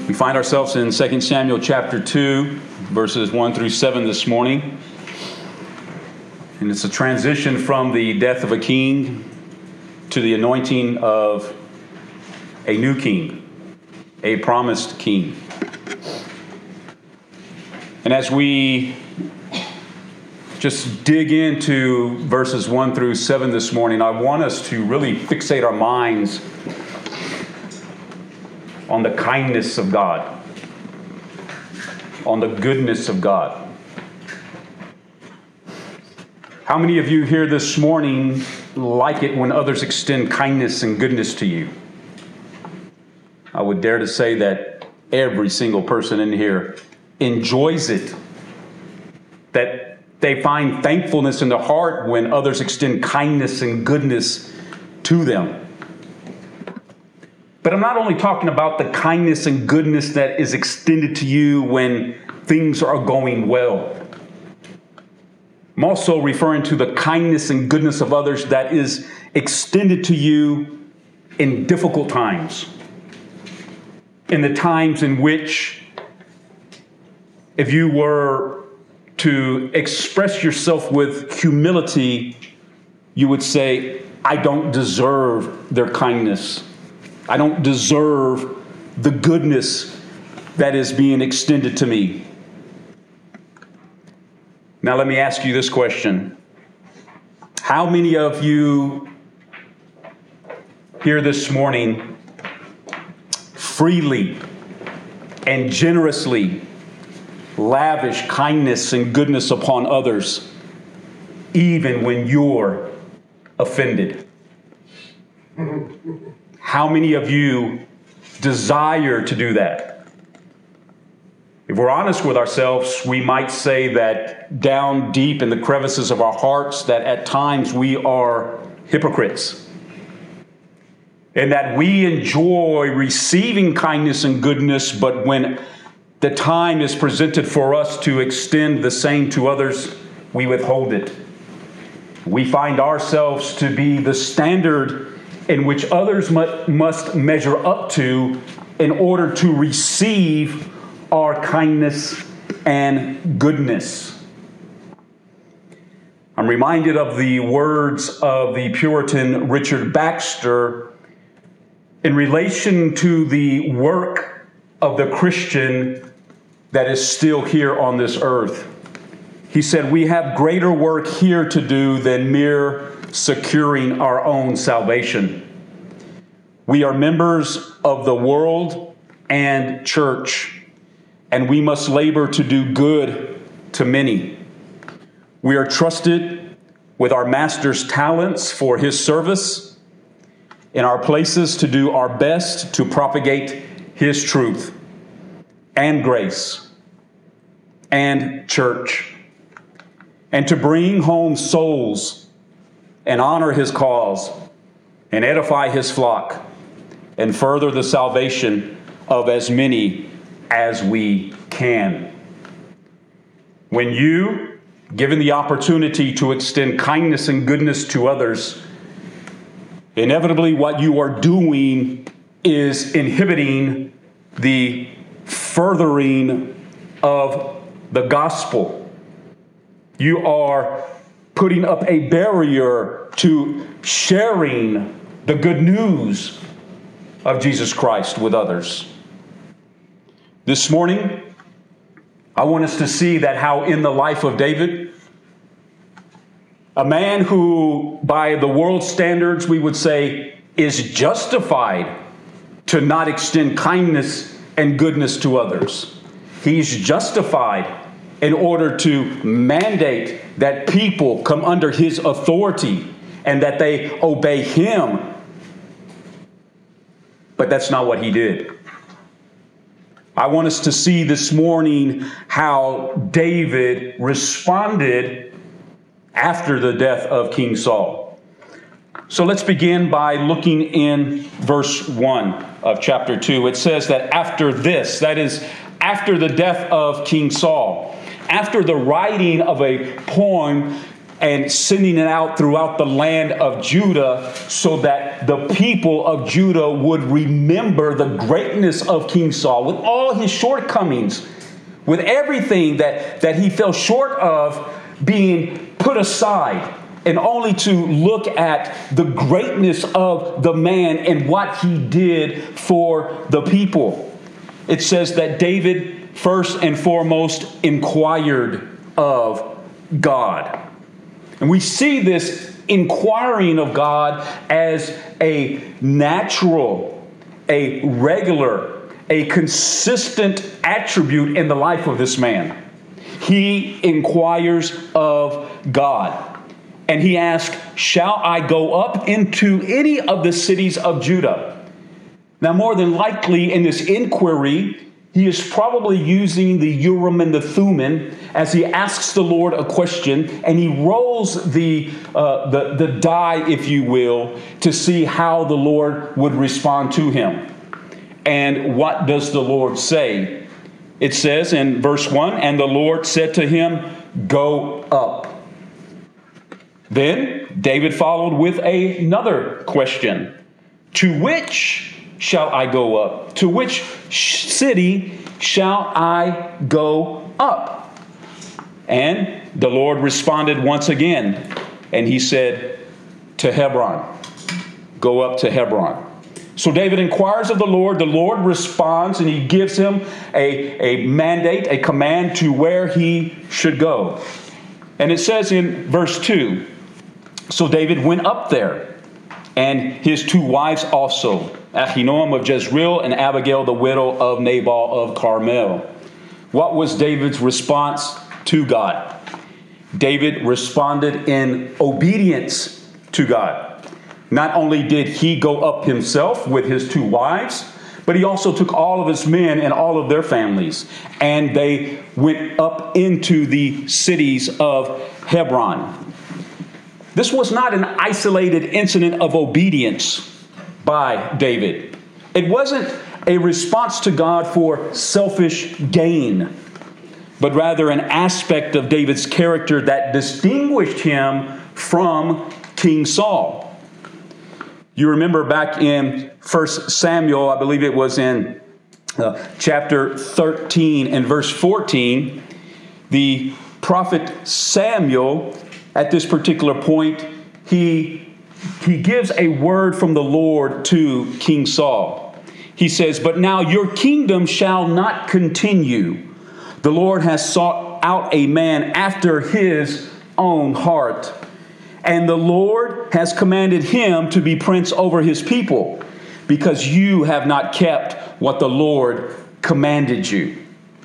We find ourselves in 2 Samuel chapter 2, verses 1 through 7 this morning. And it's a transition from the death of a king to the anointing of a new king, a promised king. And as we just dig into verses 1 through 7 this morning, I want us to really fixate our minds on the kindness of God, on the goodness of God. How many of you here this morning like it when others extend kindness and goodness to you? I would dare to say that every single person in here enjoys it, that they find thankfulness in their heart when others extend kindness and goodness to them. But I'm not only talking about the kindness and goodness that is extended to you when things are going well. I'm also referring to the kindness and goodness of others that is extended to you in difficult times. In the times in which, if you were to express yourself with humility, you would say, I don't deserve their kindness. I don't deserve the goodness that is being extended to me. Now let me ask you this question. How many of you here this morning freely and generously lavish kindness and goodness upon others, even when you're offended? How many of you desire to do that? If we're honest with ourselves, we might say that down deep in the crevices of our hearts, that at times we are hypocrites. And that we enjoy receiving kindness and goodness, but when the time is presented for us to extend the same to others, we withhold it. We find ourselves to be the standard in which others must measure up to in order to receive our kindness and goodness. I'm reminded of the words of the Puritan Richard Baxter in relation to the work of the Christian that is still here on this earth. He said, we have greater work here to do than mere securing our own salvation. We are members of the world and church, and we must labor to do good to many. We are trusted with our Master's talents for His service, in our places to do our best to propagate His truth and grace and church, and to bring home souls and honor His cause and edify His flock and further the salvation of as many as we can. When you, given the opportunity to extend kindness and goodness to others, inevitably what you are doing is inhibiting the furthering of the gospel. You are putting up a barrier to sharing the good news of Jesus Christ with others. This morning, I want us to see that how in the life of David, a man who by the world's standards we would say is justified to not extend kindness and goodness to others. He's justified in order to mandate that people come under his authority and that they obey him. But that's not what he did. I want us to see this morning how David responded after the death of King Saul. So let's begin by looking in verse 1 of chapter 2. It says that after this, that is, after the death of King Saul, after the writing of a poem and sending it out throughout the land of Judah so that the people of Judah would remember the greatness of King Saul with all his shortcomings, with everything that he fell short of being put aside, and only to look at the greatness of the man and what he did for the people. It says that David first and foremost inquired of God. And we see this inquiring of God as a natural, a regular, a consistent attribute in the life of this man. He inquires of God. And he asks, shall I go up into any of the cities of Judah? Now, more than likely in this inquiry, he is probably using the Urim and the Thummim as he asks the Lord a question, and he rolls the die, if you will, to see how the Lord would respond to him. And what does the Lord say? It says in verse 1, and the Lord said to him, go up. Then David followed with another question. To which shall I go up? To which city shall I go up? And the Lord responded once again, and he said, to Hebron. Go up to Hebron. So David inquires of the Lord responds, and he gives him a mandate, a command to where he should go. And it says in verse 2, so David went up there, and his two wives also, Ahinoam of Jezreel and Abigail, the widow of Nabal of Carmel. What was David's response to God? David responded in obedience to God. Not only did he go up himself with his two wives, but he also took all of his men and all of their families, and they went up into the cities of Hebron. This was not an isolated incident of obedience by David. It wasn't a response to God for selfish gain, but rather an aspect of David's character that distinguished him from King Saul. You remember back in 1 Samuel, I believe it was in chapter 13 and verse 14, the prophet Samuel, at this particular point, he gives a word from the Lord to King Saul. He says, but now your kingdom shall not continue. The Lord has sought out a man after his own heart, and the Lord has commanded him to be prince over his people, because you have not kept what the Lord commanded you.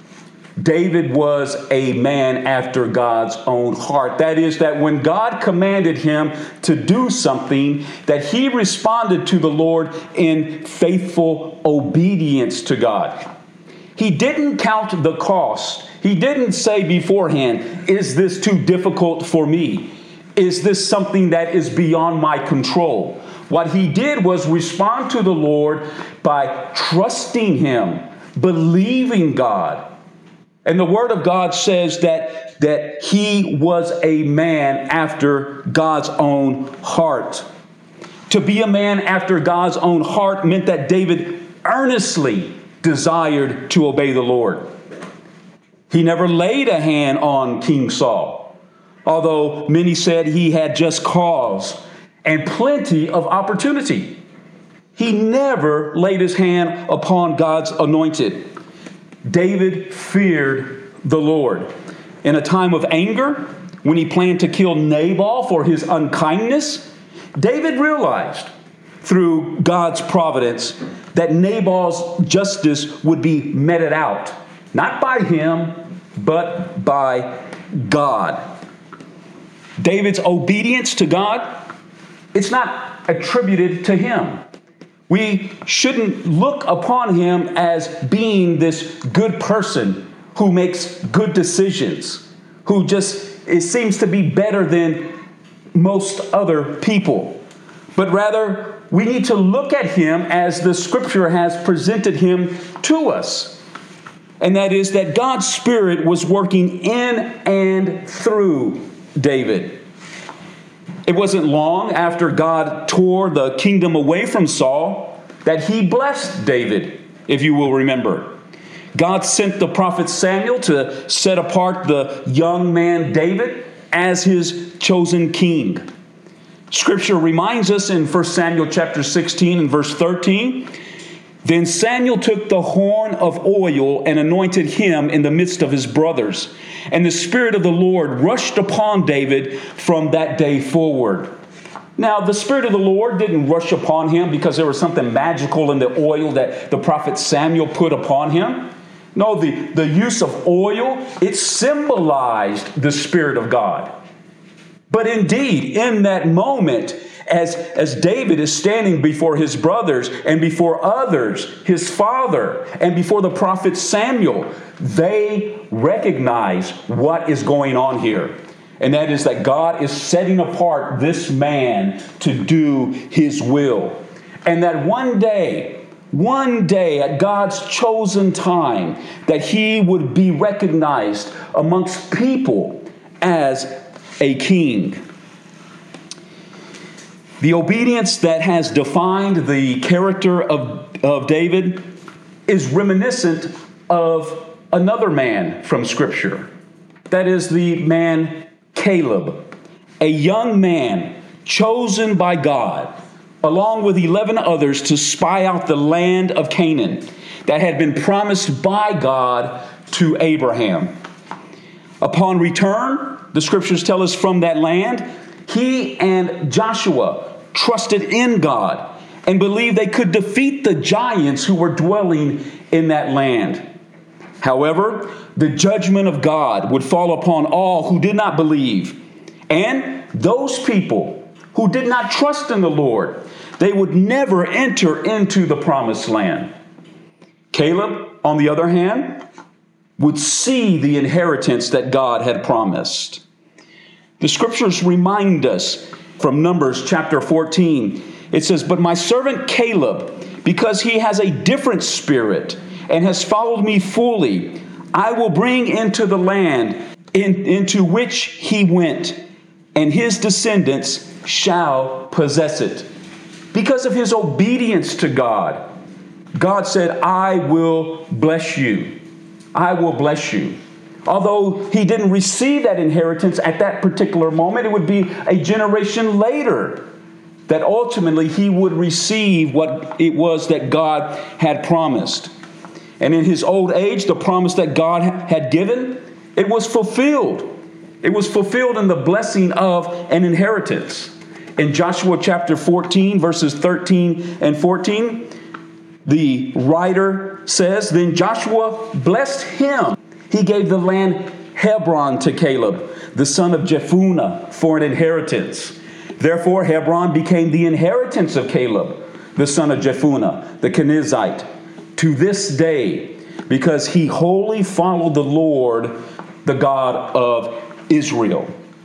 David was a man after God's own heart. That is, that when God commanded him to do something, that he responded to the Lord in faithful obedience to God. He didn't count the cost. He didn't say beforehand, is this too difficult for me? Is this something that is beyond my control? What he did was respond to the Lord by trusting him, believing God. And the Word of God says that he was a man after God's own heart. To be a man after God's own heart meant that David earnestly desired to obey the Lord. He never laid a hand on King Saul, although many said he had just cause and plenty of opportunity. He never laid his hand upon God's anointed. David feared the Lord. In a time of anger, when he planned to kill Nabal for his unkindness, David realized through God's providence that Nabal's justice would be meted out, not by him, but by God. David's obedience to God, it's not attributed to him. We shouldn't look upon him as being this good person who makes good decisions, who it seems to be better than most other people. But rather, we need to look at him as the Scripture has presented him to us. And that is that God's Spirit was working in and through David. It wasn't long after God tore the kingdom away from Saul that he blessed David, if you will remember. God sent the prophet Samuel to set apart the young man David as his chosen king. Scripture reminds us in 1 Samuel chapter 16 and verse 13, then Samuel took the horn of oil and anointed him in the midst of his brothers. And the Spirit of the Lord rushed upon David from that day forward. Now, the Spirit of the Lord didn't rush upon him because there was something magical in the oil that the prophet Samuel put upon him. No, the use of oil, it symbolized the Spirit of God. But indeed, in that moment, as David is standing before his brothers and before others, his father, and before the prophet Samuel, they recognize what is going on here. And that is that God is setting apart this man to do his will. And that one day at God's chosen time, that he would be recognized amongst people as a king. The obedience that has defined the character of David is reminiscent of another man from Scripture. That is the man Caleb, a young man chosen by God, along with 11 others to spy out the land of Canaan that had been promised by God to Abraham. Upon return, the Scriptures tell us from that land, he and Joshua trusted in God and believed they could defeat the giants who were dwelling in that land. However, the judgment of God would fall upon all who did not believe. And those people who did not trust in the Lord, they would never enter into the promised land. Caleb, on the other hand, would see the inheritance that God had promised. The Scriptures remind us from Numbers chapter 14. It says, but my servant Caleb, because he has a different spirit and has followed me fully, I will bring into the land into which he went, and his descendants shall possess it. Because of his obedience to God, God said, I will bless you. I will bless you. Although he didn't receive that inheritance at that particular moment, it would be a generation later that ultimately he would receive what it was that God had promised. And in his old age, the promise that God had given, it was fulfilled. It was fulfilled in the blessing of an inheritance. In Joshua chapter 14, verses 13 and 14, the writer says, then Joshua blessed him. He gave the land Hebron to Caleb, the son of Jephunneh, for an inheritance. Therefore, Hebron became the inheritance of Caleb, the son of Jephunneh, the Kenizzite, to this day, because he wholly followed the Lord, the God of Israel.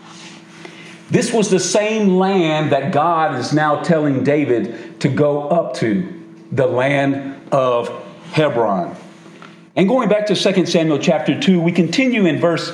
This was the same land that God is now telling David to go up to, the land of Hebron. And going back to 2 Samuel chapter 2, we continue in verse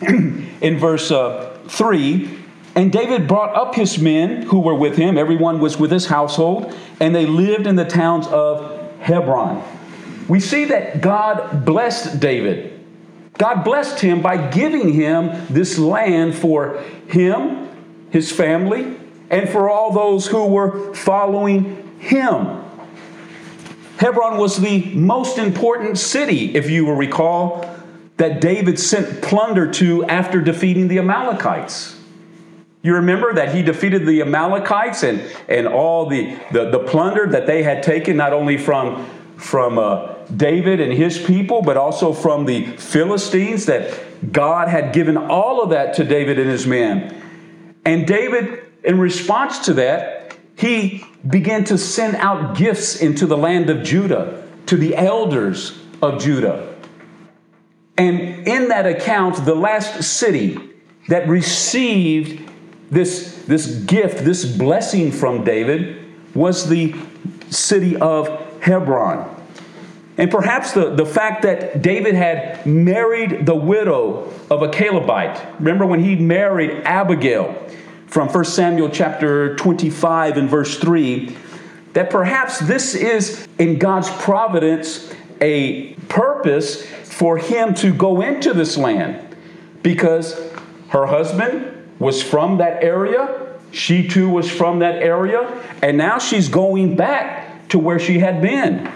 3. And David brought up his men who were with him. Everyone was with his household. And they lived in the towns of Hebron. We see that God blessed David. God blessed him by giving him this land for him, his family, and for all those who were following him. Hebron was the most important city, if you will recall, that David sent plunder to after defeating the Amalekites. You remember that he defeated the Amalekites and all the plunder that they had taken, not only from David and his people, but also from the Philistines, that God had given all of that to David and his men. And David, in response to that, he began to send out gifts into the land of Judah, to the elders of Judah. And in that account, the last city that received this gift, this blessing from David, was the city of Hebron. And perhaps the fact that David had married the widow of a Calebite. Remember when he married Abigail. from 1 Samuel chapter 25 and verse 3, that perhaps this is in God's providence a purpose for him to go into this land, because her husband was from that area. She too was from that area. And now she's going back to where she had been.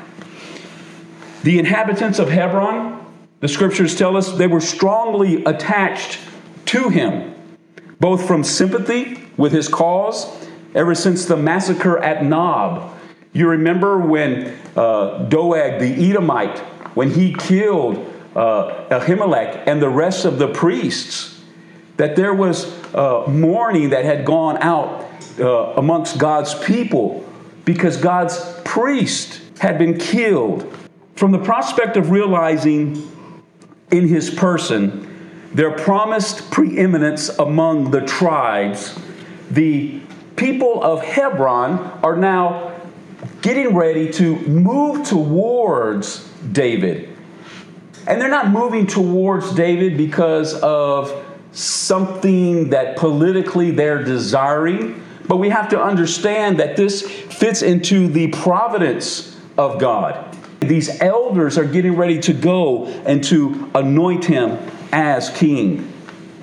The inhabitants of Hebron, the scriptures tell us, they were strongly attached to him, both from sympathy with his cause, ever since the massacre at Nob. You remember when Doeg the Edomite, when he killed Ahimelech and the rest of the priests, that there was mourning that had gone out amongst God's people because God's priest had been killed. From the prospect of realizing in his person their promised preeminence among the tribes, the people of Hebron are now getting ready to move towards David. And they're not moving towards David because of something that politically they're desiring, but we have to understand that this fits into the providence of God. These elders are getting ready to go and to anoint him as king.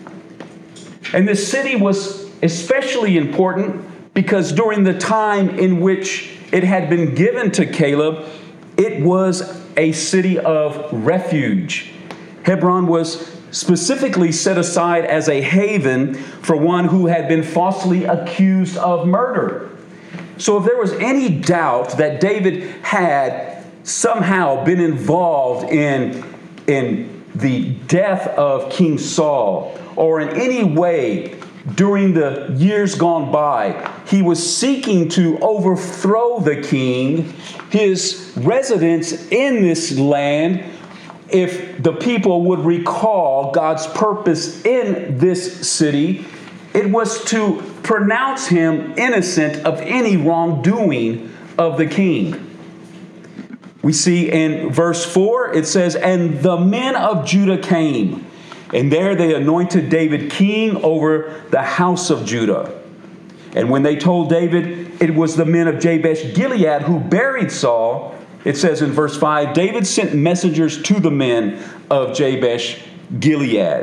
And this city was especially important because during the time in which it had been given to Caleb, it was a city of refuge. Hebron was specifically set aside as a haven for one who had been falsely accused of murder. So if there was any doubt that David had somehow been involved in the death of King Saul, or in any way during the years gone by, he was seeking to overthrow the king, his residence in this land, if the people would recall God's purpose in this city, it was to pronounce him innocent of any wrongdoing of the king. We see in verse 4, it says, "And the men of Judah came, and there they anointed David king over the house of Judah. And when they told David it was the men of Jabesh Gilead who buried Saul," it says in verse 5, "David sent messengers to the men of Jabesh Gilead."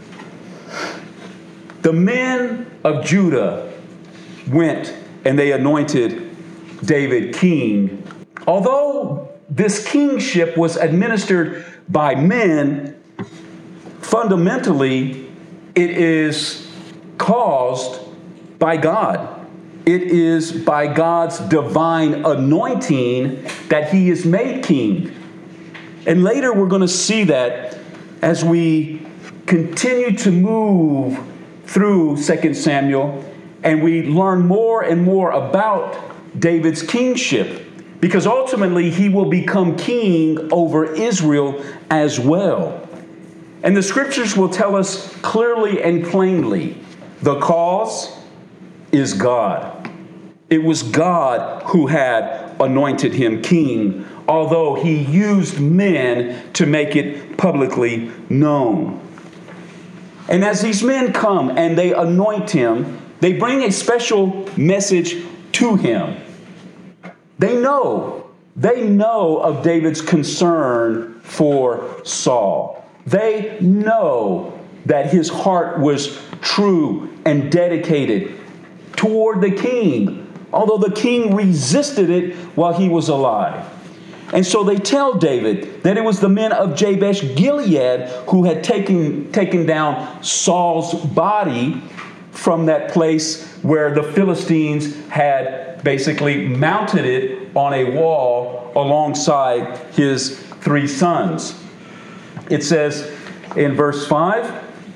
The men of Judah went and they anointed David king. Although this kingship was administered by men, fundamentally it is caused by God. It is by God's divine anointing that he is made king. And later we're going to see that as we continue to move through 2 Samuel and we learn more and more about David's kingship, because ultimately he will become king over Israel as well. And the scriptures will tell us clearly and plainly, the cause is God. It was God who had anointed him king, although he used men to make it publicly known. And as these men come and they anoint him, they bring a special message to him. They know of David's concern for Saul. They know that his heart was true and dedicated toward the king, although the king resisted it while he was alive. And so they tell David that it was the men of Jabesh Gilead who had taken down Saul's body from that place where the Philistines had basically mounted it on a wall alongside his 3 sons. It says in verse 5,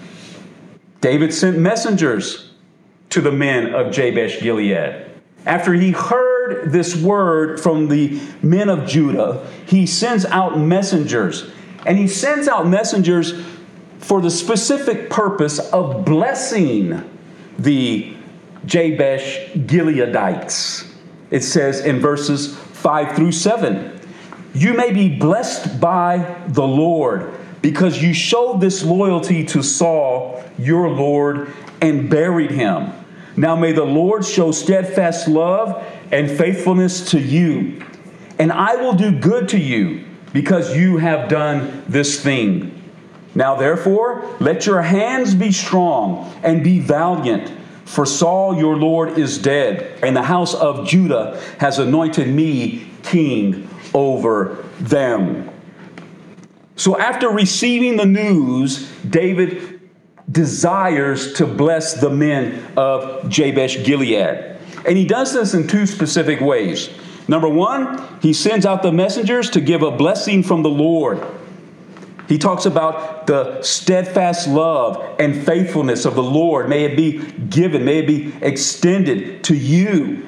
David sent messengers to the men of Jabesh Gilead. After he heard this word from the men of Judah, he sends out messengers. And he sends out messengers for the specific purpose of blessing the Jabesh Gileadites. It says in verses 5 through 7, "You may be blessed by the Lord, because you showed this loyalty to Saul, your Lord, and buried him. Now may the Lord show steadfast love and faithfulness to you, and I will do good to you because you have done this thing. Now therefore, let your hands be strong and be valiant, for Saul your Lord is dead, and the house of Judah has anointed me king over them. So after receiving the news, David desires to bless the men of Jabesh Gilead. And he does this in two specific ways. Number one, he sends out the messengers to give a blessing from the Lord. He talks about the steadfast love and faithfulness of the Lord. May it be given, may it be extended to you,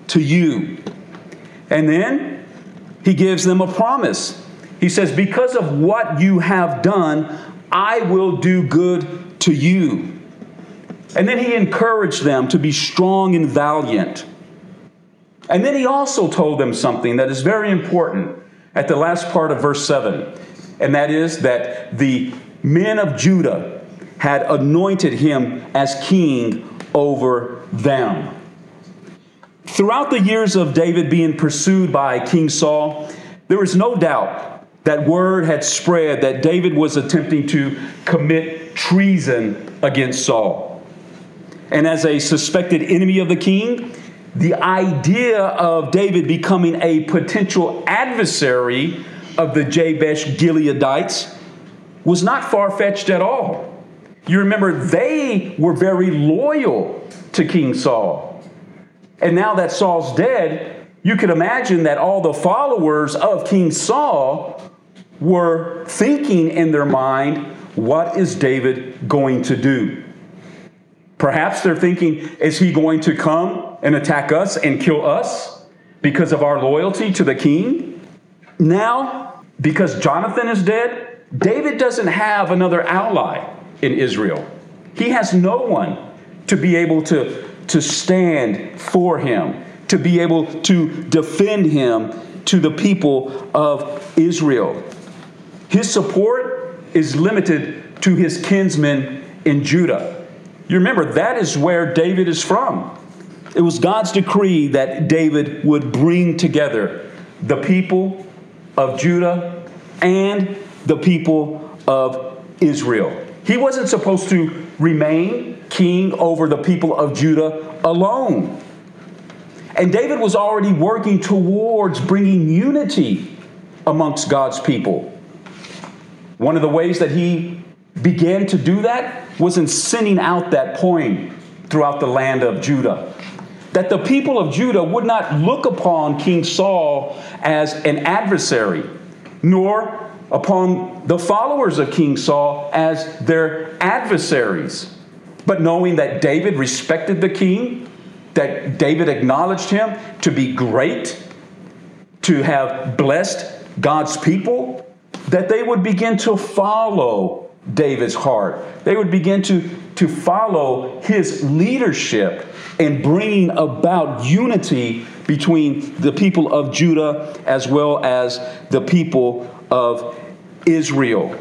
And then he gives them a promise. He says, because of what you have done, I will do good to you. And then he encouraged them to be strong and valiant. And then he also told them something that is very important at the last part of verse 7. And that is that the men of Judah had anointed him as king over them. Throughout the years of David being pursued by King Saul, there is no doubt that word had spread that David was attempting to commit treason against Saul. And as a suspected enemy of the king, the idea of David becoming a potential adversary of the Jabesh Gileadites was not far-fetched at all. You remember, they were very loyal to King Saul. And now that Saul's dead, you can imagine that all the followers of King Saul were thinking in their mind, what is David going to do? Perhaps they're thinking, is he going to come and attack us and kill us because of our loyalty to the king? Now, because Jonathan is dead, David doesn't have another ally in Israel. He has no one to be able to stand for him, to be able to defend him to the people of Israel. His support is limited to his kinsmen in Judah. You remember, that is where David is from. It was God's decree that David would bring together the people of Judah and the people of Israel. He wasn't supposed to remain king over the people of Judah alone. And David was already working towards bringing unity amongst God's people. One of the ways that he began to do that was in sending out that poem throughout the land of Judah, that the people of Judah would not look upon King Saul as an adversary, nor upon the followers of King Saul as their adversaries, but knowing that David respected the king, that David acknowledged him to be great, to have blessed God's people, that they would begin to follow David's heart. They would begin to follow his leadership in bringing about unity between the people of Judah as well as the people of Israel.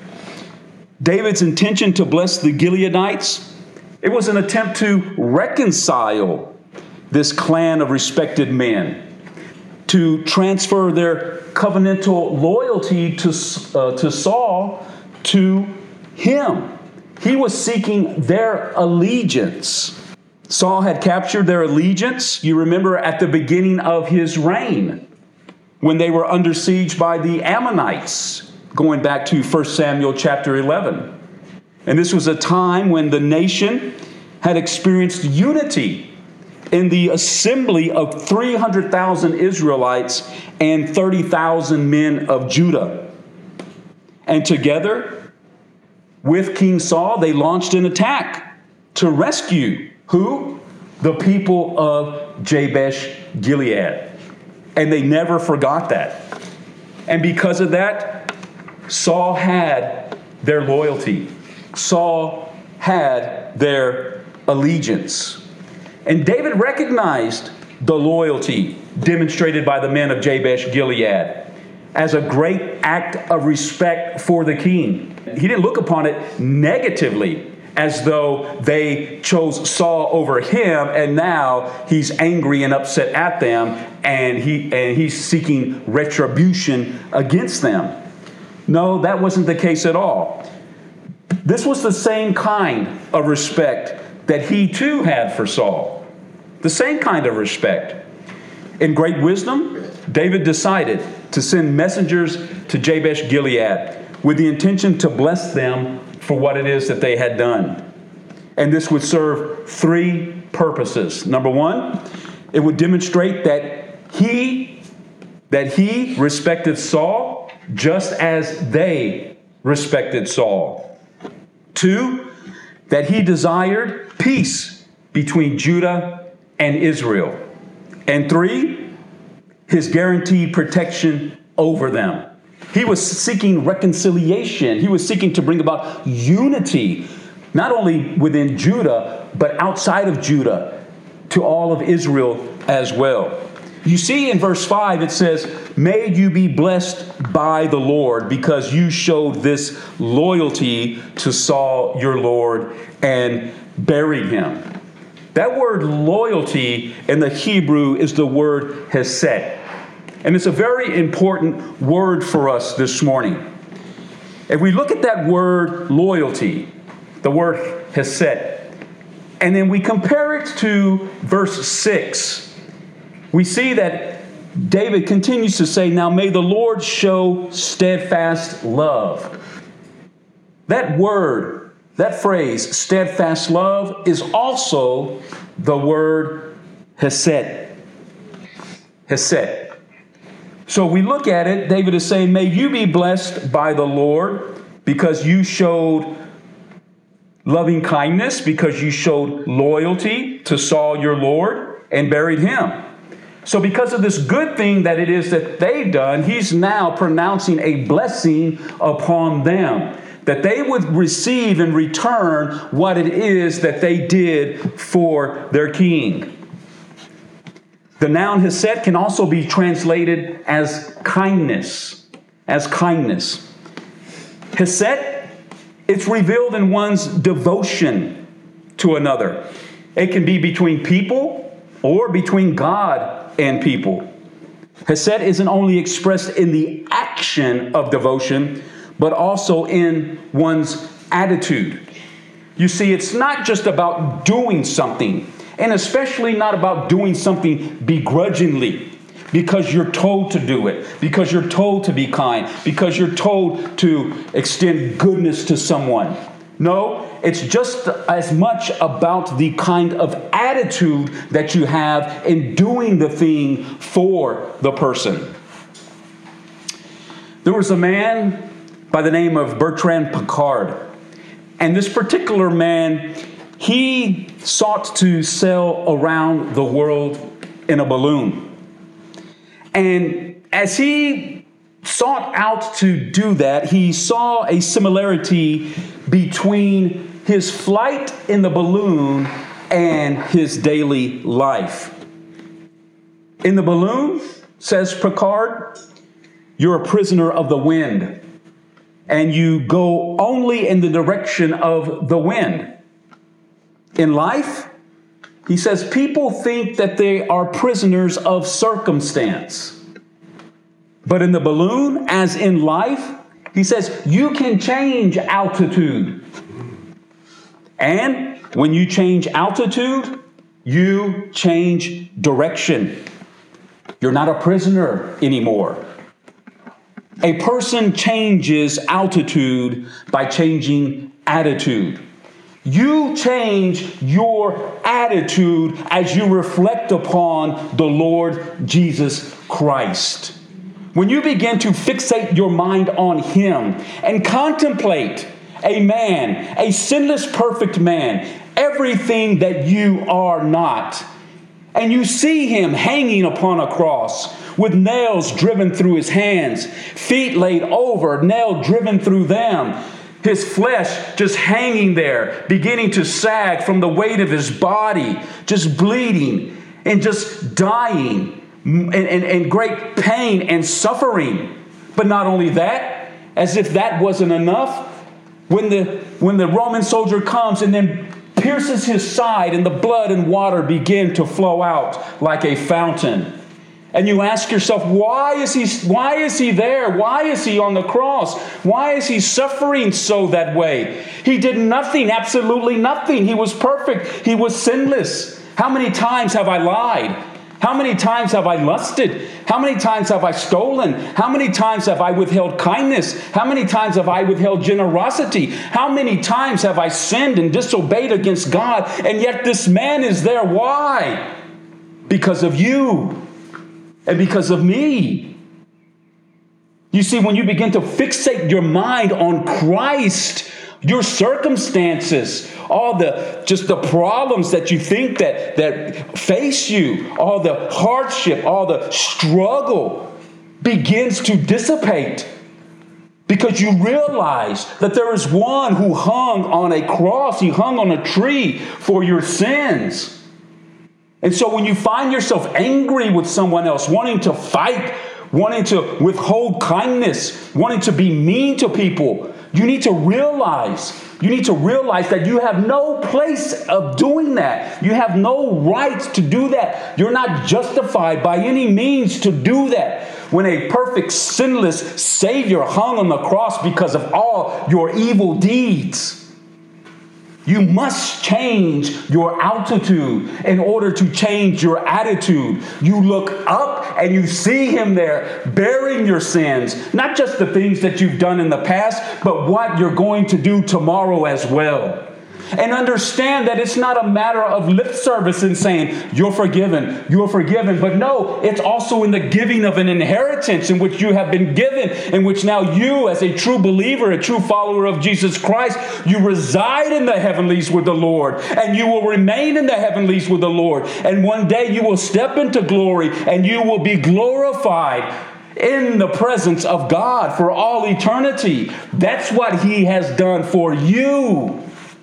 David's intention to bless the Gileadites, it was an attempt to reconcile this clan of respected men, to transfer their covenantal loyalty to Saul to him. He was seeking their allegiance. Saul had captured their allegiance, you remember, at the beginning of his reign, when they were under siege by the Ammonites, going back to 1 Samuel chapter 11. And this was a time when the nation had experienced unity in the assembly of 300,000 Israelites and 30,000 men of Judah. And together with King Saul, they launched an attack to rescue who? The people of Jabesh Gilead. And they never forgot that. And because of that, Saul had their loyalty. Saul had their allegiance. And David recognized the loyalty demonstrated by the men of Jabesh Gilead as a great act of respect for the king. He didn't look upon it negatively as though they chose Saul over him, and now he's angry and upset at them, and he's seeking retribution against them. No, that wasn't the case at all. This was the same kind of respect that he too had for Saul. The same kind of respect. In great wisdom, David decided to send messengers to Jabesh Gilead with the intention to bless them for what it is that they had done. And this would serve three purposes. Number one, it would demonstrate that he respected Saul just as they respected Saul. Two, that he desired peace between Judah and Israel. And three, his guaranteed protection over them. He was seeking reconciliation. He was seeking to bring about unity, not only within Judah, but outside of Judah, to all of Israel as well. You see in verse 5, it says, "May you be blessed by the Lord, because you showed this loyalty to Saul your Lord and buried him." That word loyalty in the Hebrew is the word hesed. And it's a very important word for us this morning. If we look at that word loyalty, the word hesed, and then we compare it to verse 6, we see that David continues to say, "Now may the Lord show steadfast love." That word, that phrase, steadfast love, is also the word hesed. Hesed. So we look at it, David is saying, "May you be blessed by the Lord, because you showed loving kindness, because you showed loyalty to Saul your Lord and buried him." So because of this good thing that it is that they've done, he's now pronouncing a blessing upon them, that they would receive in return what it is that they did for their king. The noun hesed can also be translated as kindness. As kindness. Hesed, it's revealed in one's devotion to another. It can be between people or between God and people. Hesed isn't only expressed in the action of devotion, but also in one's attitude. You see, it's not just about doing something, and especially not about doing something begrudgingly, because you're told to do it, because you're told to be kind, because you're told to extend goodness to someone. No, it's just as much about the kind of attitude that you have in doing the thing for the person. There was a man by the name of Bertrand Piccard. And this particular man, he sought to sail around the world in a balloon. And as he sought out to do that, he saw a similarity between his flight in the balloon and his daily life. In the balloon, says Piccard, you're a prisoner of the wind, and you go only in the direction of the wind. In life, he says, people think that they are prisoners of circumstance. But in the balloon, as in life, he says, you can change altitude. And when you change altitude, you change direction. You're not a prisoner anymore. A person changes altitude by changing attitude. You change your attitude as you reflect upon the Lord Jesus Christ. When you begin to fixate your mind on Him and contemplate a man, a sinless, perfect man, everything that you are not, and you see Him hanging upon a cross with nails driven through His hands, feet laid over, nail driven through them, His flesh just hanging there, beginning to sag from the weight of His body, just bleeding and just dying in great pain and suffering. But not only that, as if that wasn't enough, When the Roman soldier comes and then pierces his side, and the blood and water begin to flow out like a fountain. And you ask yourself, why is he there? Why is he on the cross? Why is he suffering so that way? He did nothing, absolutely nothing. He was perfect. He was sinless. How many times have I lied? How many times have I lusted? How many times have I stolen? How many times have I withheld kindness? How many times have I withheld generosity? How many times have I sinned and disobeyed against God? And yet this man is there. Why? Because of you and because of me. You see, when you begin to fixate your mind on Christ, your circumstances, all the problems that you think that face you, all the hardship, all the struggle begins to dissipate, because you realize that there is one who hung on a cross, he hung on a tree for your sins. And so when you find yourself angry with someone else, wanting to fight, wanting to withhold kindness, wanting to be mean to people, you need to realize that you have no place of doing that. You have no right to do that. You're not justified by any means to do that. When a perfect, sinless Savior hung on the cross because of all your evil deeds, you must change your altitude in order to change your attitude. You look up and you see him there bearing your sins, not just the things that you've done in the past, but what you're going to do tomorrow as well. And understand that it's not a matter of lip service and saying, you're forgiven. But no, it's also in the giving of an inheritance in which you have been given, in which now you, as a true believer, a true follower of Jesus Christ, you reside in the heavenlies with the Lord, and you will remain in the heavenlies with the Lord. And one day you will step into glory and you will be glorified in the presence of God for all eternity. That's what he has done for you.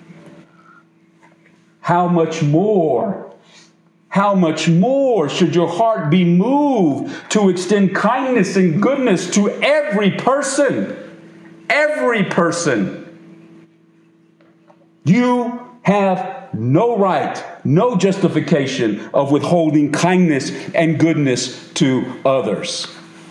How much more should your heart be moved to extend kindness and goodness to every person? Every person. You have no right, no justification of withholding kindness and goodness to others.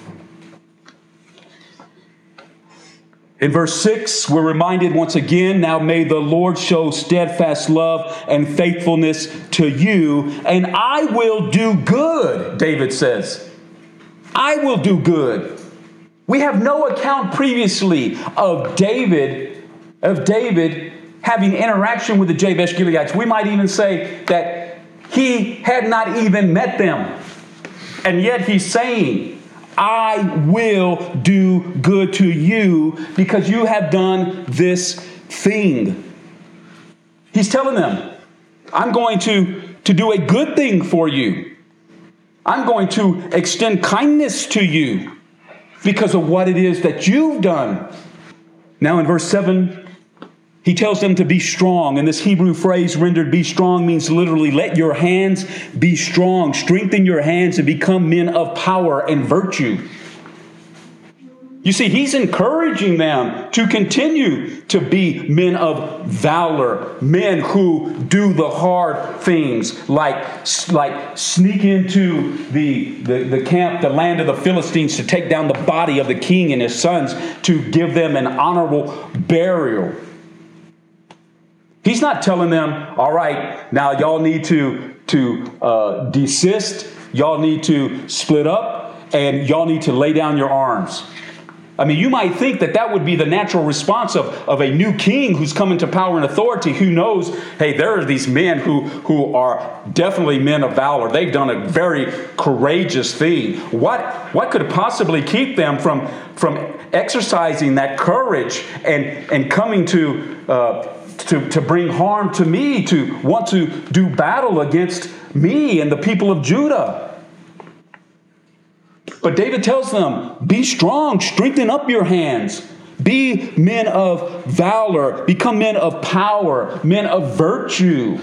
In verse 6, we're reminded once again, now may the Lord show steadfast love and faithfulness to you, and I will do good, David says. I will do good. We have no account previously of David having interaction with the Jabesh Gileadites. We might even say that he had not even met them. And yet he's saying, I will do good to you because you have done this thing. He's telling them, I'm going to do a good thing for you. I'm going to extend kindness to you because of what it is that you've done. Now in verse 7, he tells them to be strong. And this Hebrew phrase rendered be strong means literally let your hands be strong. Strengthen your hands and become men of power and virtue. You see, he's encouraging them to continue to be men of valor, men who do the hard things like sneak into the camp, the land of the Philistines, to take down the body of the king and his sons to give them an honorable burial. He's not telling them, all right, now y'all need to desist, y'all need to split up, and y'all need to lay down your arms. I mean, you might think that would be the natural response of a new king who's come into power and authority, who knows, hey, there are these men who are definitely men of valor. They've done a very courageous thing. What could possibly keep them from exercising that courage and coming to bring harm to me, to want to do battle against me and the people of Judah? But David tells them, be strong, strengthen up your hands, be men of valor, become men of power, men of virtue.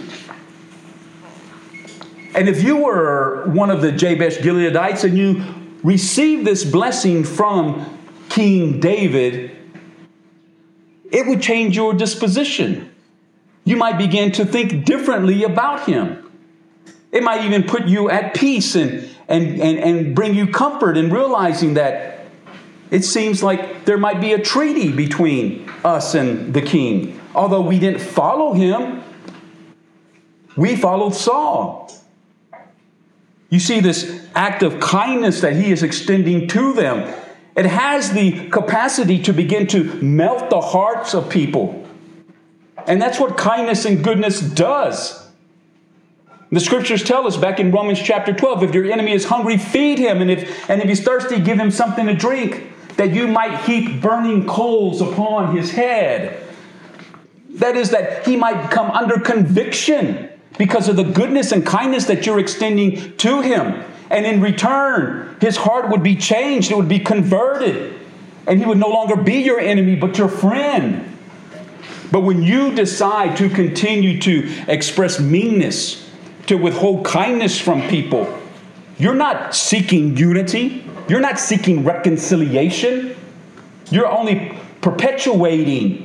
And if you were one of the Jabesh Gileadites and you received this blessing from King David, it would change your disposition. You might begin to think differently about him. It might even put you at peace and bring you comfort in realizing that it seems like there might be a treaty between us and the king. Although we didn't follow him, we followed Saul. You see this act of kindness that he is extending to them. It has the capacity to begin to melt the hearts of people. And that's what kindness and goodness does. The scriptures tell us back in Romans chapter 12, if your enemy is hungry, feed him. And if he's thirsty, give him something to drink, that you might heap burning coals upon his head. That is, that he might come under conviction because of the goodness and kindness that you're extending to him. And in return, his heart would be changed. It would be converted. And he would no longer be your enemy, but your friend. But when you decide to continue to express meanness, to withhold kindness from people, you're not seeking unity. You're not seeking reconciliation. You're only perpetuating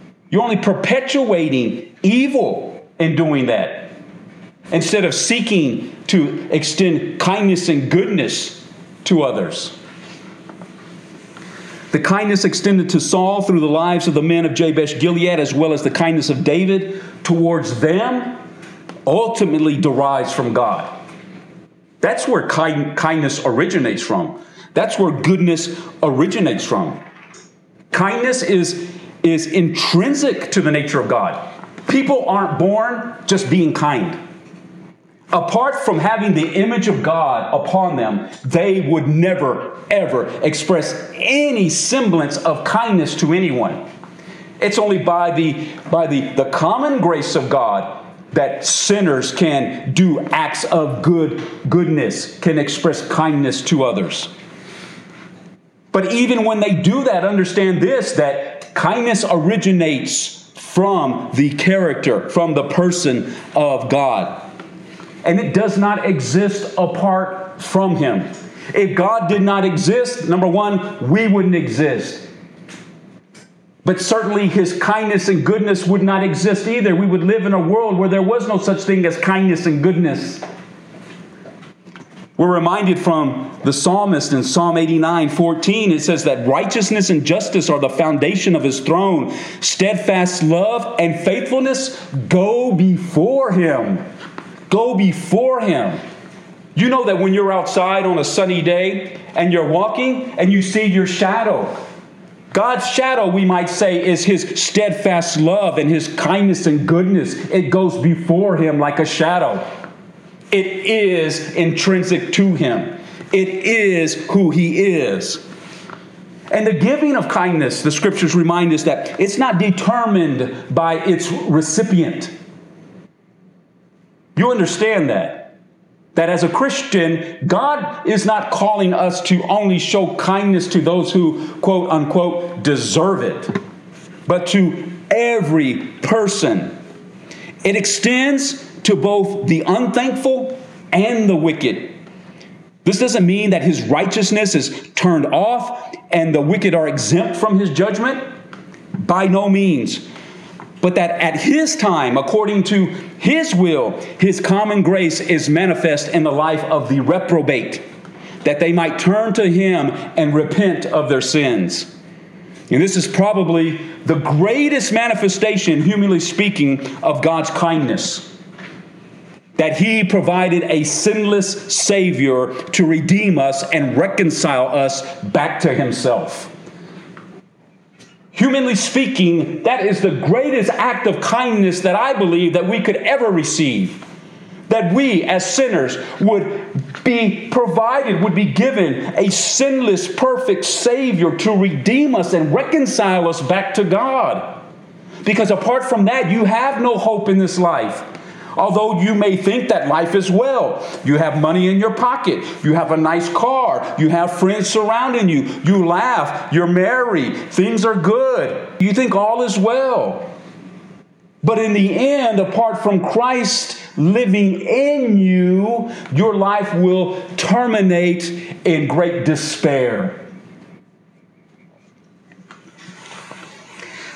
evil in doing that, instead of seeking to extend kindness and goodness to others. The kindness extended to Saul through the lives of the men of Jabesh Gilead, as well as the kindness of David towards them, ultimately derives from God. That's where kindness originates from. That's where goodness originates from. Kindness is intrinsic to the nature of God. People aren't born just being kind. Apart from having the image of God upon them, they would never, ever express any semblance of kindness to anyone. It's only by the common grace of God that sinners can do acts of goodness, can express kindness to others. But even when they do that, understand this, that kindness originates from the character, from the person of God. And it does not exist apart from him. If God did not exist, number one, we wouldn't exist. But certainly his kindness and goodness would not exist either. We would live in a world where there was no such thing as kindness and goodness. We're reminded from the psalmist in Psalm 89:14, it says that righteousness and justice are the foundation of his throne. Steadfast love and faithfulness go before him. Go before him. You know that when you're outside on a sunny day and you're walking and you see your shadow, God's shadow, we might say, is his steadfast love and his kindness and goodness. It goes before him like a shadow. It is intrinsic to him. It is who he is. And the giving of kindness, the scriptures remind us that it's not determined by its recipient. You understand that? That as a Christian, God is not calling us to only show kindness to those who, quote unquote, deserve it, but to every person. It extends to both the unthankful and the wicked. This doesn't mean that his righteousness is turned off and the wicked are exempt from his judgment. By no means. But that at his time, according to his will, his common grace is manifest in the life of the reprobate, that they might turn to him and repent of their sins. And this is probably the greatest manifestation, humanly speaking, of God's kindness. That he provided a sinless Savior to redeem us and reconcile us back to himself. Humanly speaking, that is the greatest act of kindness that I believe that we could ever receive. That we as sinners would be provided, would be given a sinless, perfect Savior to redeem us and reconcile us back to God. Because apart from that, you have no hope in this life. Although you may think that life is well. You have money in your pocket. You have a nice car. You have friends surrounding you. You laugh. You're merry. Things are good. You think all is well. But in the end, apart from Christ living in you, your life will terminate in great despair.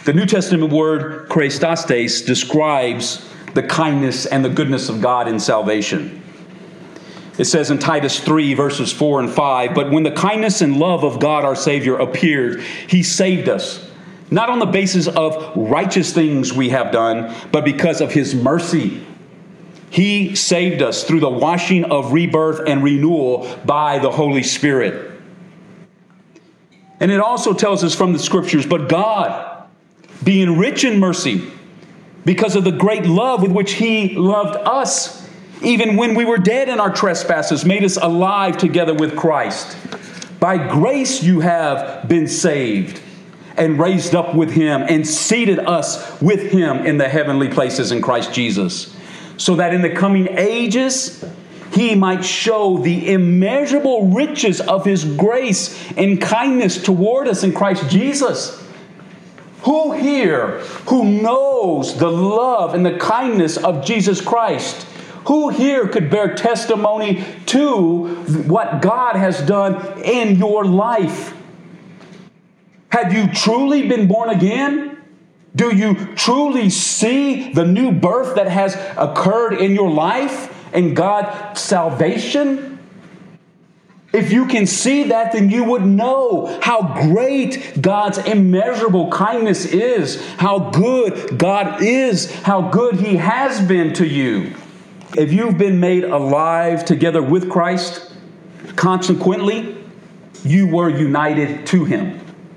The New Testament word charistastes describes the kindness and the goodness of God in salvation. It says in Titus 3, verses 4 and 5, "But when the kindness and love of God our Savior appeared, He saved us, not on the basis of righteous things we have done, but because of His mercy. He saved us through the washing of rebirth and renewal by the Holy Spirit." And it also tells us from the Scriptures, "But God, being rich in mercy, because of the great love with which He loved us, even when we were dead in our trespasses, made us alive together with Christ. By grace you have been saved, and raised up with Him, and seated us with Him in the heavenly places in Christ Jesus, so that in the coming ages He might show the immeasurable riches of His grace and kindness toward us in Christ Jesus." Who here who knows the love and the kindness of Jesus Christ? Who here could bear testimony to what God has done in your life? Have you truly been born again? Do you truly see the new birth that has occurred in your life and God's salvation? If you can see that, then you would know how great God's immeasurable kindness is, how good God is, how good He has been to you. If you've been made alive together with Christ, consequently, you were united to Him.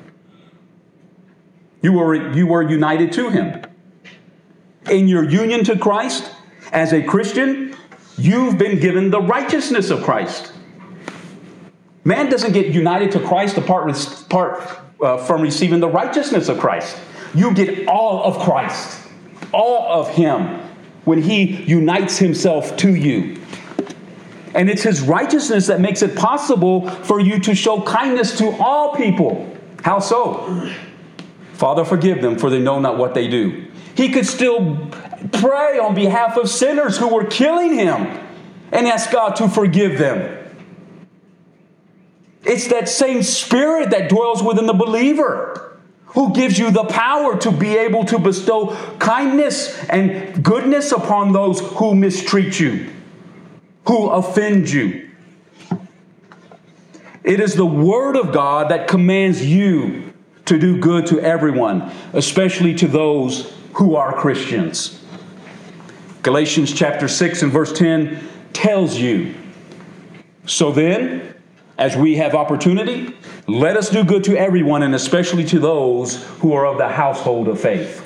You were united to Him. In your union to Christ, as a Christian, you've been given the righteousness of Christ. Man doesn't get united to Christ apart from receiving the righteousness of Christ. You get all of Christ, all of Him, when He unites Himself to you. And it's His righteousness that makes it possible for you to show kindness to all people. How so? "Father, forgive them, for they know not what they do." He could still pray on behalf of sinners who were killing him and ask God to forgive them. It's that same Spirit that dwells within the believer who gives you the power to be able to bestow kindness and goodness upon those who mistreat you, who offend you. It is the Word of God that commands you to do good to everyone, especially to those who are Christians. Galatians chapter 6 and verse 10 tells you, "So then, as we have opportunity, let us do good to everyone, and especially to those who are of the household of faith."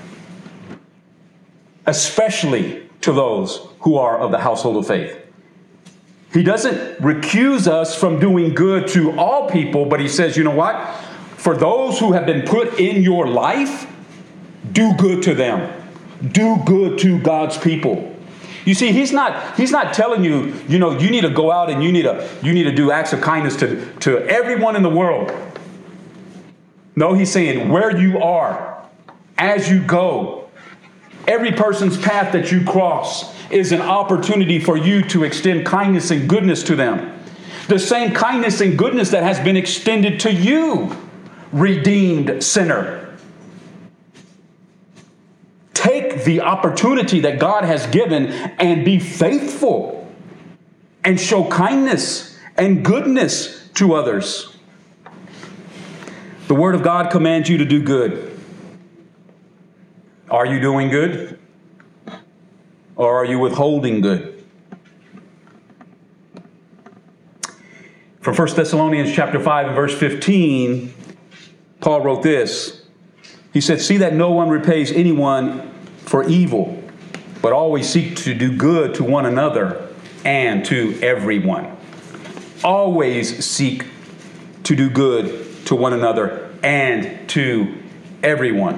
Especially to those who are of the household of faith. He doesn't recuse us from doing good to all people, but he says, you know what? For those who have been put in your life, do good to them. Do good to God's people. You see, he's not telling you, you need to go out and you need to do acts of kindness to everyone in the world. No, he's saying where you are, as you go, every person's path that you cross is an opportunity for you to extend kindness and goodness to them. The same kindness and goodness that has been extended to you, redeemed sinner. Take the opportunity that God has given and be faithful and show kindness and goodness to others. The Word of God commands you to do good. Are you doing good? Or are you withholding good? From 1 Thessalonians chapter 5 and verse 15, Paul wrote this. He said, "See that no one repays anyone for evil, but always seek to do good to one another and to everyone." Always seek to do good to one another and to everyone.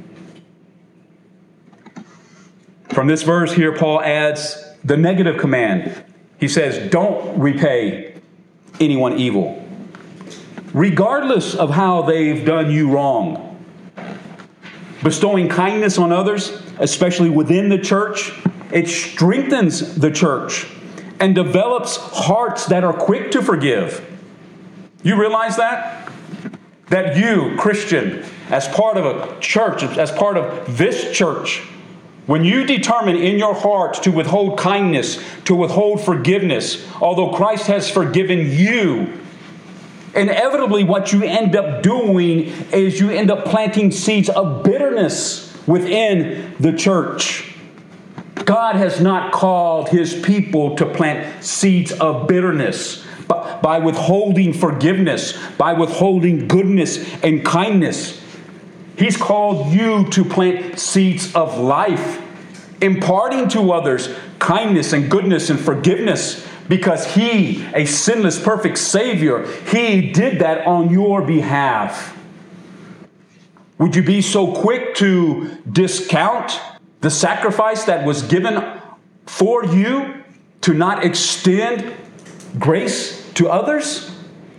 From this verse here, Paul adds the negative command. He says, don't repay anyone evil, regardless of how they've done you wrong. Bestowing kindness on others, especially within the church, it strengthens the church and develops hearts that are quick to forgive. You realize that? that you, Christian, as part of a church, as part of this church, when you determine in your heart to withhold kindness, to withhold forgiveness, although Christ has forgiven you, inevitably what you end up doing is you end up planting seeds of bitterness within the church. God has not called His people to plant seeds of bitterness by withholding forgiveness, by withholding goodness and kindness. He's called you to plant seeds of life, imparting to others kindness and goodness and forgiveness, because He, a sinless, perfect Savior, He did that on your behalf. Would you be so quick to discount the sacrifice that was given for you to not extend grace to others?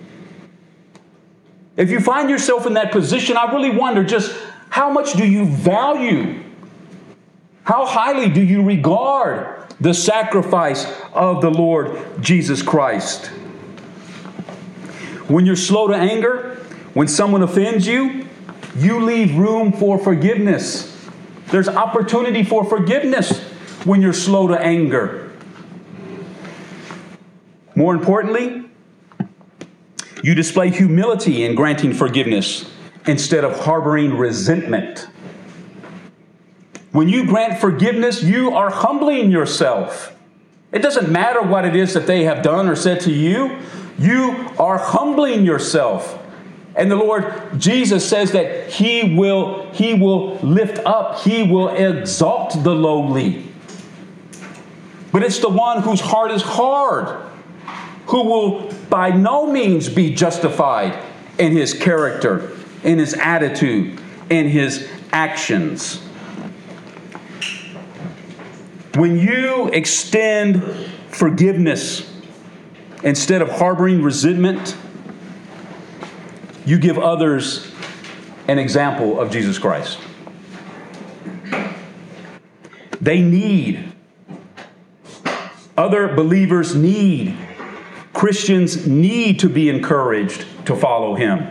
If you find yourself in that position, I really wonder just how much do you value, how highly do you regard the sacrifice of the Lord Jesus Christ? When you're slow to anger, when someone offends you, you leave room for forgiveness. There's opportunity for forgiveness when you're slow to anger. More importantly, you display humility in granting forgiveness instead of harboring resentment. When you grant forgiveness, you are humbling yourself. It doesn't matter what it is that they have done or said to you. You are humbling yourself. And the Lord Jesus says that He will lift up, He will exalt the lowly. But it's the one whose heart is hard, who will by no means be justified in his character, in his attitude, in his actions. When you extend forgiveness instead of harboring resentment, you give others an example of Jesus Christ. Other believers need, Christians need to be encouraged to follow Him.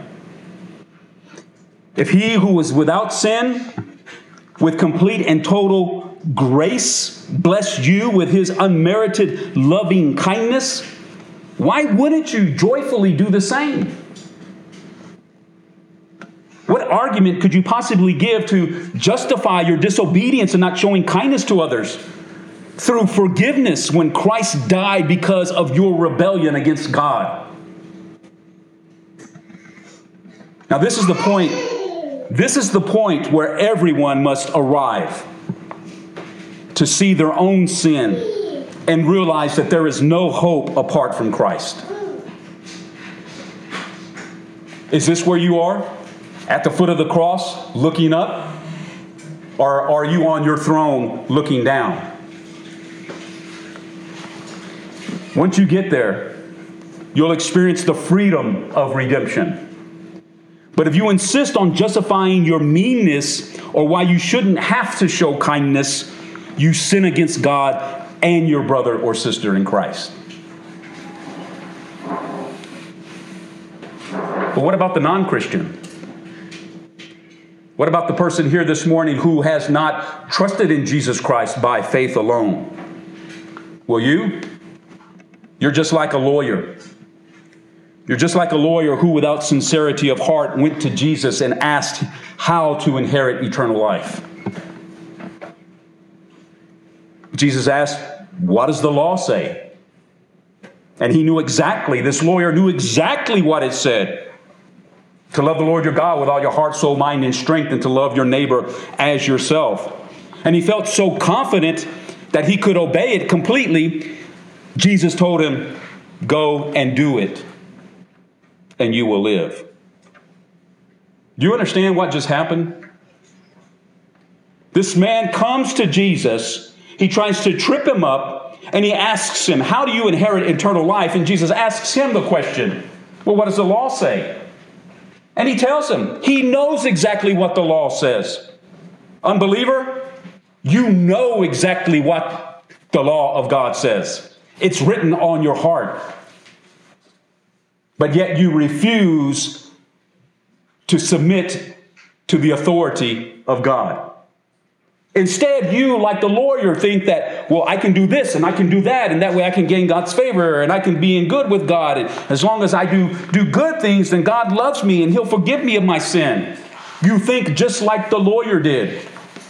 If He who was without sin, with complete and total grace, blessed you with His unmerited loving kindness, why wouldn't you joyfully do the same? What argument could you possibly give to justify your disobedience and not showing kindness to others through forgiveness when Christ died because of your rebellion against God? Now, this is the point. This is the point where everyone must arrive to see their own sin and realize that there is no hope apart from Christ. Is this where you are? At the foot of the cross, looking up? Or are you on your throne looking down? Once you get there, you'll experience the freedom of redemption. But if you insist on justifying your meanness or why you shouldn't have to show kindness, you sin against God and your brother or sister in Christ. But what about the non-Christian? What about the person here this morning who has not trusted in Jesus Christ by faith alone? Will you? You're just like a lawyer. You're just like a lawyer who, without sincerity of heart, went to Jesus and asked how to inherit eternal life. Jesus asked, "What does the law say?" And he knew exactly, this lawyer knew exactly what it said. To love the Lord your God with all your heart, soul, mind, and strength, and to love your neighbor as yourself. And he felt so confident that he could obey it completely. Jesus told him, "Go and do it, and you will live." Do you understand what just happened? This man comes to Jesus. He tries to trip him up, and he asks him, "How do you inherit eternal life?" And Jesus asks him the question, "Well, what does the law say?" And he tells him, he knows exactly what the law says. Unbeliever, you know exactly what the law of God says. It's written on your heart. But yet you refuse to submit to the authority of God. Instead, you, like the lawyer, think that, well, I can do this and I can do that, and that way I can gain God's favor and I can be in good with God. And as long as I do good things, then God loves me and he'll forgive me of my sin. You think just like the lawyer did.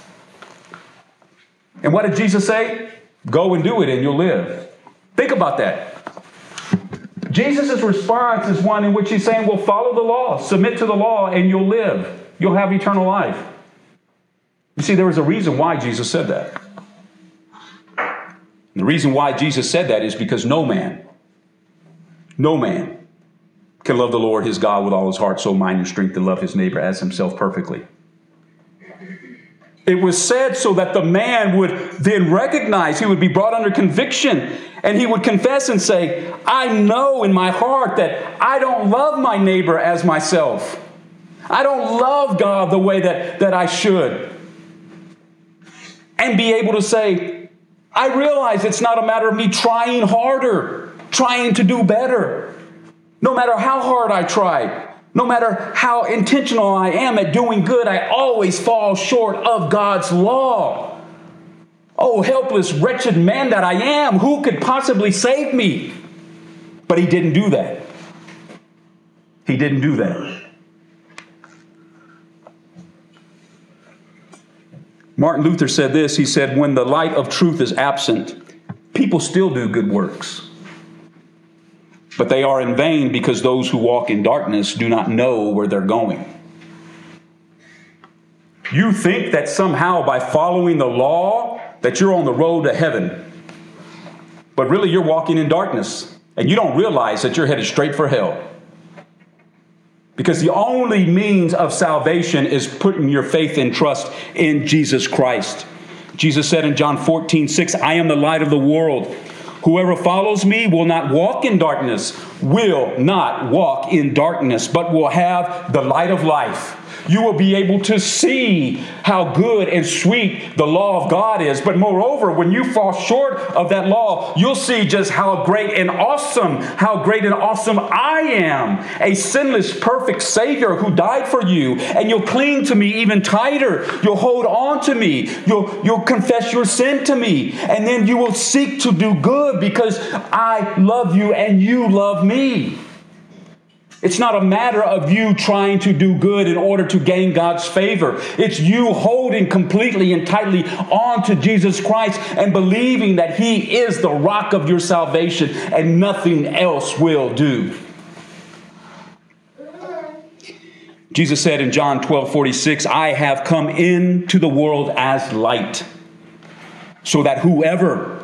And what did Jesus say? Go and do it and you'll live. Think about that. Jesus' response is one in which he's saying, well, follow the law, submit to the law, and you'll live. You'll have eternal life. You see, there was a reason why Jesus said that. And the reason why Jesus said that is because no man can love the Lord his God with all his heart, soul, mind, and strength, and love his neighbor as himself perfectly. It was said so that the man would then recognize, he would be brought under conviction, and he would confess and say, I know in my heart that I don't love my neighbor as myself. I don't love God the way that I should. And be able to say, I realize it's not a matter of me trying harder, trying to do better. No matter how hard I try, no matter how intentional I am at doing good, I always fall short of God's law. Oh, helpless, wretched man that I am, who could possibly save me? But he didn't do that. He didn't do that. Martin Luther said this. He said, when the light of truth is absent, people still do good works. But they are in vain because those who walk in darkness do not know where they're going. You think that somehow by following the law that you're on the road to heaven. But really you're walking in darkness. And you don't realize that you're headed straight for hell. Because the only means of salvation is putting your faith and trust in Jesus Christ. Jesus said in John 14:6, I am the light of the world. Whoever follows me will not walk in darkness, will not walk in darkness, but will have the light of life. You will be able to see how good and sweet the law of God is. But moreover, when you fall short of that law, you'll see just how great and awesome I am. A sinless, perfect Savior who died for you. And you'll cling to me even tighter. You'll hold on to me. You'll confess your sin to me. And then you will seek to do good because I love you and you love me. It's not a matter of you trying to do good in order to gain God's favor. It's you holding completely and tightly on to Jesus Christ and believing that He is the rock of your salvation and nothing else will do. Jesus said in John 12:46, I have come into the world as light, so that whoever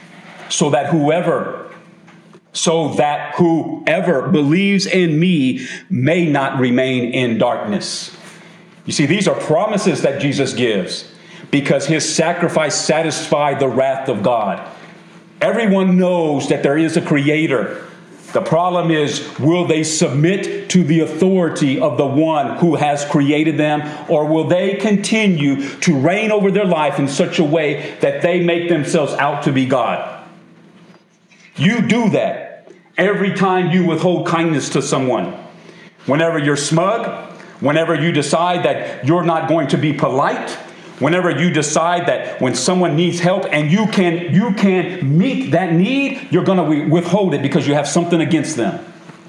believes in me may not remain in darkness. You see, these are promises that Jesus gives because his sacrifice satisfied the wrath of God. Everyone knows that there is a creator. The problem is, will they submit to the authority of the one who has created them, or will they continue to reign over their life in such a way that they make themselves out to be God? You do that every time you withhold kindness to someone. Whenever you're smug, whenever you decide that you're not going to be polite, whenever you decide that when someone needs help and you can meet that need, you're going to withhold it because you have something against them.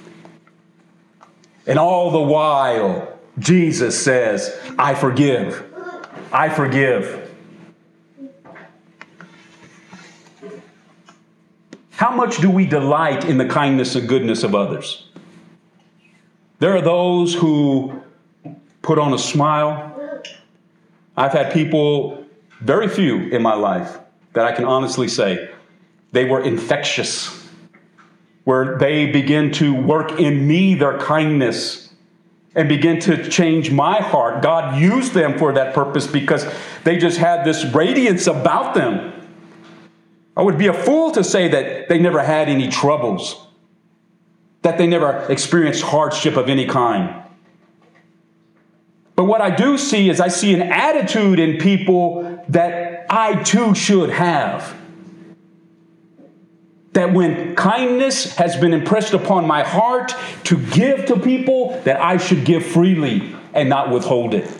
And all the while, Jesus says, I forgive. I forgive. How much do we delight in the kindness and goodness of others? There are those who put on a smile. I've had people, very few in my life, that I can honestly say, they were infectious, where they begin to work in me their kindness and begin to change my heart. God used them for that purpose because they just had this radiance about them. I would be a fool to say that they never had any troubles, that they never experienced hardship of any kind. But what I do see is I see an attitude in people that I too should have. That when kindness has been impressed upon my heart to give to people, that I should give freely and not withhold it.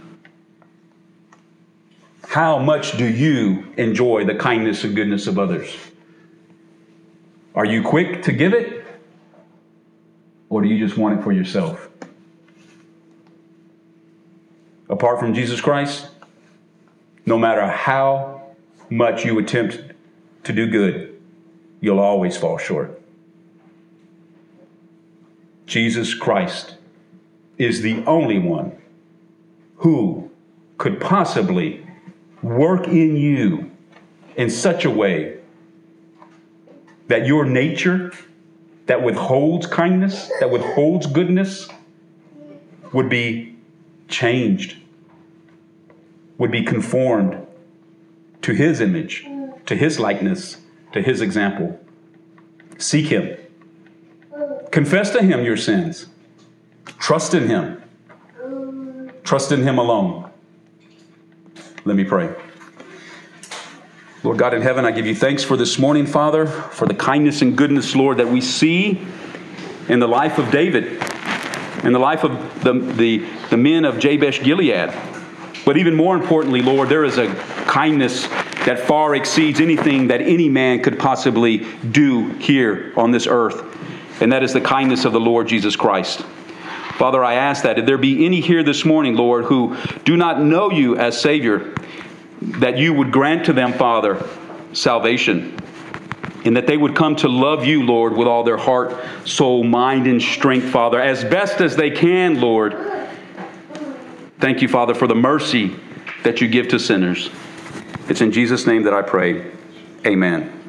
How much do you enjoy the kindness and goodness of others? Are you quick to give it? Or do you just want it for yourself? Apart from Jesus Christ, no matter how much you attempt to do good, you'll always fall short. Jesus Christ is the only one who could possibly work in you in such a way that your nature that withholds kindness, that withholds goodness, would be changed, would be conformed to His image, to His likeness, to His example. Seek Him. Confess to Him your sins. Trust in Him. Trust in Him alone. Let me pray. Lord God in heaven, I give you thanks for this morning, Father, for the kindness and goodness, Lord, that we see in the life of David, in the life of the men of Jabesh Gilead. But even more importantly, Lord, there is a kindness that far exceeds anything that any man could possibly do here on this earth. And that is the kindness of the Lord Jesus Christ. Father, I ask that if there be any here this morning, Lord, who do not know you as Savior, that you would grant to them, Father, salvation. And that they would come to love you, Lord, with all their heart, soul, mind, and strength, Father, as best as they can, Lord. Thank you, Father, for the mercy that you give to sinners. It's in Jesus' name that I pray. Amen.